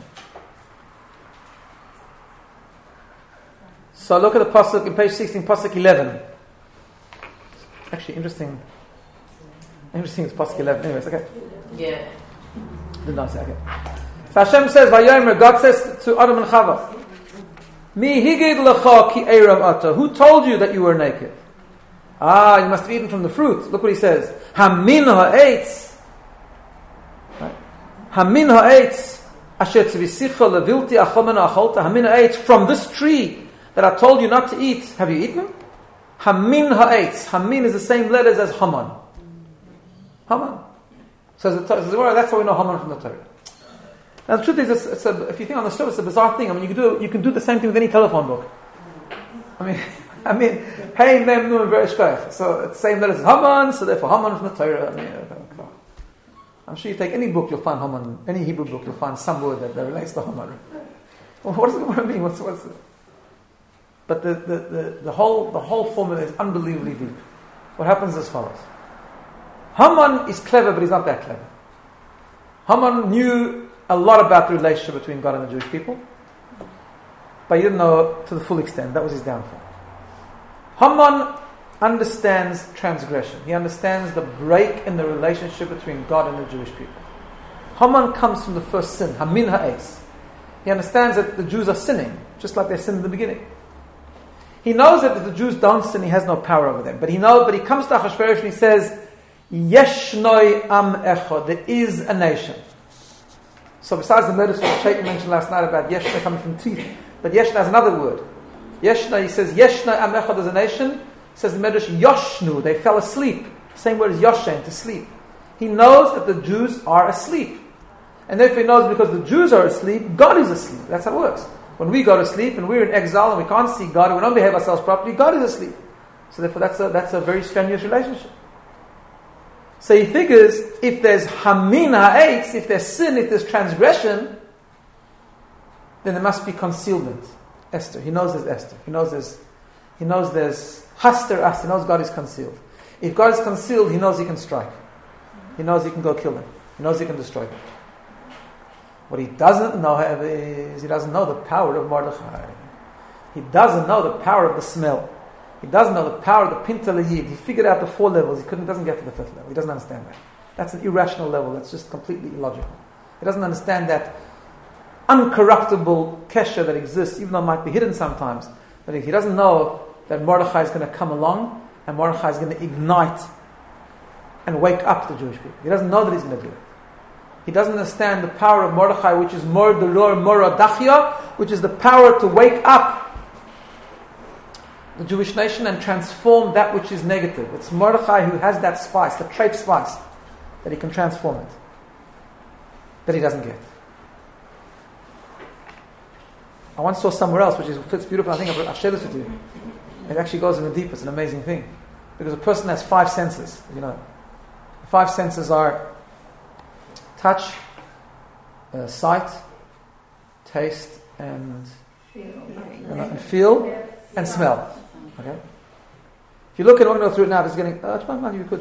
So look at the pasuk in page sixteen, pasuk eleven. Actually, interesting. Interesting is pasuk eleven. Anyways, okay. Yeah. Did not say, okay. So Hashem says, Vayomer, God says to Adam and Chava, Mi higid lecha ki eirav ata. Who told you that you were naked? Ah, you must have eaten from the fruit. Look what he says. Hamin ha'etz. Hamin ha'etz asher tzvisicha levilti achomena acholta. Hamin ha'etz, from this tree that I told you not to eat, have you eaten? Hamin ha'etz. Hamin is the same letters as Haman. Haman. So that's how we know Haman from the Torah. Now the truth is, it's, it's a, if you think on the surface, it's a bizarre thing. I mean, you can do you can do the same thing with any telephone book. I mean, I mean, hey, mem, nu, and vereshkayach. So it's the same letters as Haman. So therefore, Haman from the Torah. I mean, I'm sure you take any book, you'll find Haman. Any Hebrew book, you'll find some word that, that relates to Haman. Well, what does it mean? What's what's it? But the, the, the, the whole the whole formula is unbelievably deep. What happens is as follows: Haman is clever, but he's not that clever. Haman knew a lot about the relationship between God and the Jewish people, but he didn't know to the full extent. That was his downfall. Haman understands transgression. He understands the break in the relationship between God and the Jewish people. Haman comes from the first sin, Hamin ha'etz. He understands that the Jews are sinning, just like they sinned in the beginning. He knows that if the Jews don't sin, he has no power over them. But he knows, but he comes to Achashverosh and he says, Yeshnoi am echod, there is a nation. So besides the murders which Shaitan mentioned last night about Yeshna coming from teeth, but Yeshna has another word. Yeshna, he says, Yeshna am echod is a nation. He says the Medrash, Yoshnu, they fell asleep. Same word as Yoshen, to sleep. He knows that the Jews are asleep. And therefore he knows because the Jews are asleep, God is asleep. That's how it works. When we go to sleep and we're in exile and we can't see God and we don't behave ourselves properly, God is asleep. So therefore that's a, that's a very strenuous relationship. So he figures if there's hamin ha'etz, if there's sin, if there's transgression, then there must be concealment. Esther. He knows there's Esther. He knows there's he knows there's haster us. He knows God is concealed. If God is concealed, he knows he can strike. He knows he can go kill them. He knows he can destroy them. What he doesn't know, however, is he doesn't know the power of Mordechai. He doesn't know the power of the smell. He doesn't know the power of the Pinta Lehid. He figured out the four levels. He couldn't, doesn't get to the fifth level. He doesn't understand that. That's an irrational level. That's just completely illogical. He doesn't understand that uncorruptible kesher that exists, even though it might be hidden sometimes. But he doesn't know that Mordechai is going to come along and Mordechai is going to ignite and wake up the Jewish people. He doesn't know that he's going to do it. He doesn't understand the power of Mordechai, which is Mor Delor Mora Dachya, which is the power to wake up the Jewish nation and transform that which is negative. It's Mordechai who has that spice, the trait spice, that he can transform it. That he doesn't get. I once saw somewhere else, which is fits beautiful. I think I'll share this with you. It actually goes in the deep. It's an amazing thing. Because a person has five senses, you know. The five senses are touch, uh, sight, taste, and, and, and feel, and smell. Okay. If you look at it, I'm going to go through it now. It's getting. Uh, it's my you could.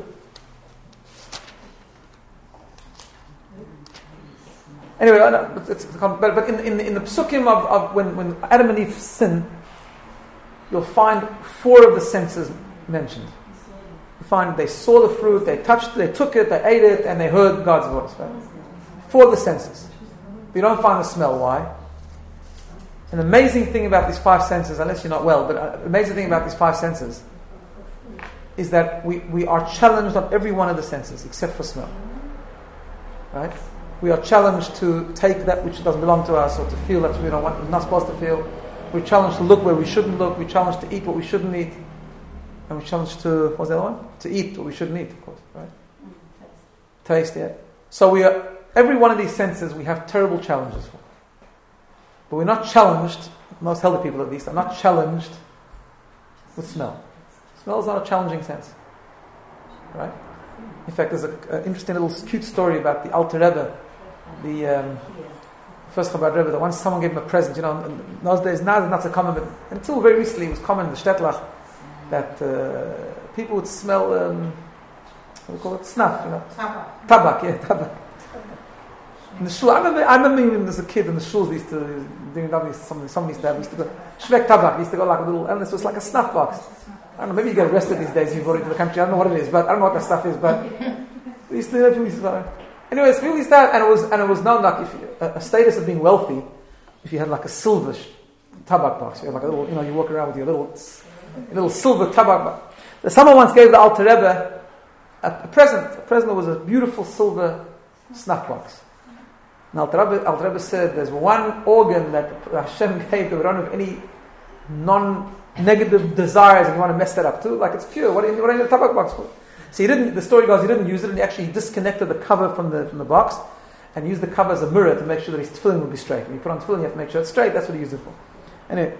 Anyway, it's, it's, but, but in, in, in the psukim of, of when, when Adam and Eve sin, you'll find four of the senses mentioned. You find they saw the fruit, they touched it, they took it, they ate it, and they heard God's voice. Right? Four of the senses. But you don't find the smell. Why? An amazing thing about these five senses, unless you're not well, but an amazing thing about these five senses is that we, we are challenged on every one of the senses except for smell. Right? We are challenged to take that which doesn't belong to us, or to feel that we don't want, we're not supposed to feel. We're challenged to look where we shouldn't look. We're challenged to eat what we shouldn't eat. And we're challenged to, what's the other one? To eat what we shouldn't eat, of course, right? Mm, taste. Taste, yeah. So we are, every one of these senses we have terrible challenges for. But we're not challenged, most healthy people at least, are not challenged with smell. Smell is not a challenging sense. Right? In fact, there's an interesting little cute story about the Alter Rebbe, the um, first Chabad Rebbe, that once someone gave him a present, you know, in those days, now it's not so common, but until very recently it was common in the Shtetlach that uh, people would smell, um, what do you call it, snuff, you know. Tabak. Tabak, yeah, tabak. In the shul, I remember, I remember even as a kid in the shuls, we used to, doing that, some, some used to have, we used to go, shvek tabak, we used to go like a little, and this was like a snuff box. I don't know, maybe you get arrested these days if you go into the country, I don't know what it is, but I don't know what that stuff is, but we used to, we used to anyways, we used that, and it was, and it was known like if you, a, a status of being wealthy, if you had like a silver sh- tabak box, you had like a little, you know, you walk around with your little, a little silver tabak box. So someone once gave the Alter Rebbe a, a present, a present that was a beautiful silver snuff box. And Alter Rebbe, Alter Rebbe said, there's one organ that Hashem gave that we don't have any non-negative desires, and you want to mess that up too, like it's pure. What do you, what do you need a tabak box for? So he didn't. The story goes he didn't use it, and he actually disconnected the cover from the from the box, and used the cover as a mirror to make sure that his tefillin would be straight. When you put on tefillin, you have to make sure it's straight. That's what he used it for. Anyway,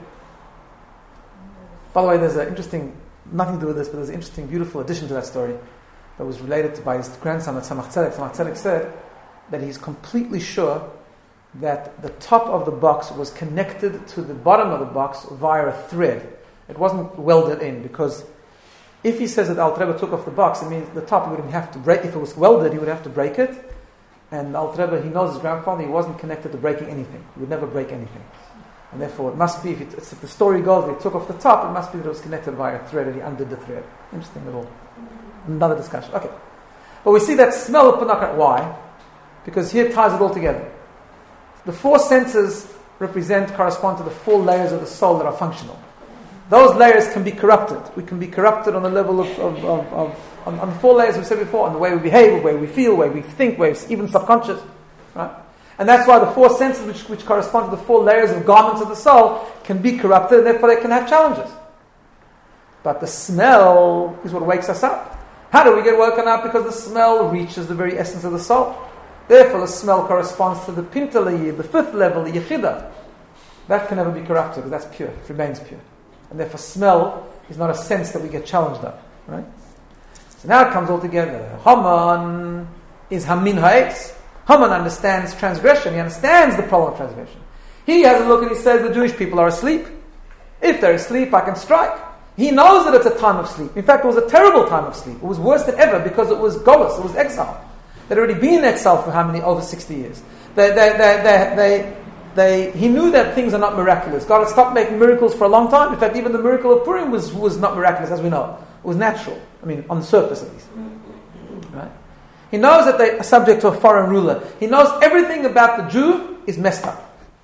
by the way, there's an interesting, nothing to do with this, but there's an interesting, beautiful addition to that story that was related to by his grandson at Tzemach Tzedek. Tzemach Tzedek said that he's completely sure that the top of the box was connected to the bottom of the box via a thread. It wasn't welded in, because if he says that Alter Rebbe took off the box, it means the top he would have to break. If it was welded, he would have to break it. And Alter Rebbe, he knows his grandfather, he wasn't connected to breaking anything. He would never break anything. And therefore, it must be, if, it, if the story goes, they took off the top, it must be that it was connected via a thread, and he undid the thread. Interesting little, another discussion. Okay. But we see that smell of Panakat. Why? Because here it ties it all together. The four senses represent, correspond to the four layers of the soul that are functional. Those layers can be corrupted. We can be corrupted on the level of, of, of, of on, on the four layers we said before, on the way we behave, the way we feel, the way we think, way even subconscious. Right? And that's why the four senses which, which correspond to the four layers of garments of the soul can be corrupted, and therefore they can have challenges. But the smell is what wakes us up. How do we get woken up? Because the smell reaches the very essence of the soul. Therefore the smell corresponds to the pintalayid, the fifth level, the yechidah. That can never be corrupted, because that's pure, it remains pure. And therefore smell is not a sense that we get challenged on. Right? So now it comes all together. Haman is Hamin Ha'etz. Haman understands transgression. He understands the problem of transgression. He has a look and he says the Jewish people are asleep. If they're asleep, I can strike. He knows that it's a time of sleep. In fact, it was a terrible time of sleep. It was worse than ever because it was golus, it was exile. They'd already been in exile for how many? Over sixty years. They, they, they, they, they, they, he knew that things are not miraculous. God had stopped making miracles for a long time. In fact, even the miracle of Purim was, was not miraculous, as we know. It was natural. I mean, on the surface at least. Right? He knows that they are subject to a foreign ruler. He knows everything about the Jew is messed up.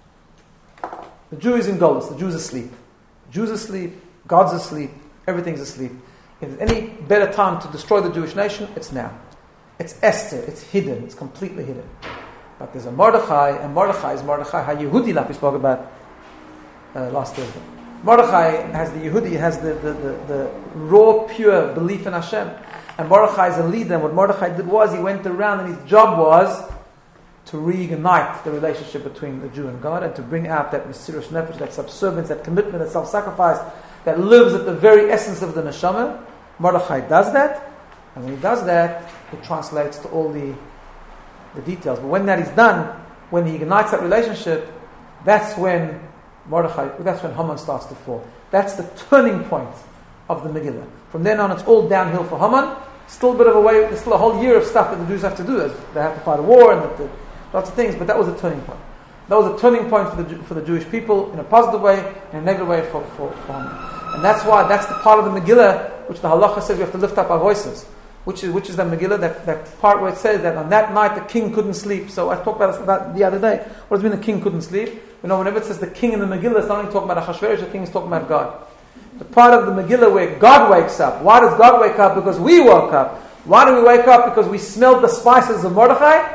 The Jew is in golus. The Jew is asleep. The Jews asleep. God's asleep. Everything's asleep. If there's any better time to destroy the Jewish nation, it's now. It's Esther. It's hidden. It's completely hidden. But there's a Mordechai, and Mordechai is Mordechai HaYehudi, like we spoke about uh, last Thursday. Mordechai has the Yehudi, has the, the, the, the raw, pure belief in Hashem. And Mordechai is a leader, and what Mordechai did was, he went around and his job was to reignite the relationship between the Jew and God, and to bring out that Mesiras Nefesh, that subservience, that commitment, that self-sacrifice, that lives at the very essence of the neshama. Mordechai does that, and when he does that, it translates to all the, the details. But when that is done, when he ignites that relationship, that's when Mordechai, that's when Haman starts to fall. That's the turning point of the Megillah. From then on, it's all downhill for Haman. Still a bit of a way, there's still a whole year of stuff that the Jews have to do. They have to fight a war and the, the, lots of things, but that was a turning point. That was a turning point for the for the Jewish people in a positive way, in a negative way for, for, for Haman. And that's why, that's the part of the Megillah which the halacha says we have to lift up our voices. Which is which is the Megillah, that, that part where it says that on that night the king couldn't sleep. So I talked about this about the other day. What does it mean the king couldn't sleep? You know, whenever it says the king in the Megillah, it's not only talking about Achashverosh, the king is talking about God. The part of the Megillah where God wakes up. Why does God wake up? Because we woke up. Why do we wake up? Because we smelled the spices of Mordechai.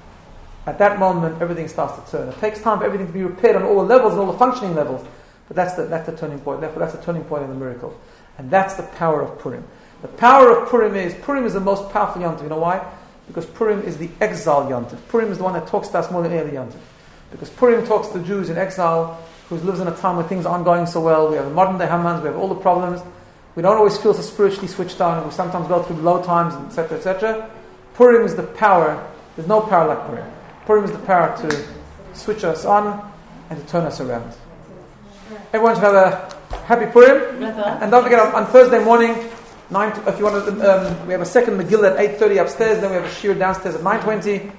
At that moment, everything starts to turn. It takes time for everything to be repaired on all the levels and all the functioning levels. But that's the, that's the turning point. Therefore, that's the turning point in the miracle. And that's the power of Purim. The power of Purim is, Purim is the most powerful Yontif. You know why? Because Purim is the exile Yontif. Purim is the one that talks to us more than any other Yontif. Because Purim talks to Jews in exile, who lives in a time where things aren't going so well. We have the modern day Hamans, we have all the problems. We don't always feel so spiritually switched on. We sometimes go through low times, et cetera, et cetera. Purim is the power. There's no power like Purim. Purim is the power to switch us on and to turn us around. Everyone should have a happy Purim. And don't forget, on, on Thursday morning, nine. To, if you want to, um, we have a second Megillah at eight thirty upstairs. Then we have a shiur downstairs at nine twenty.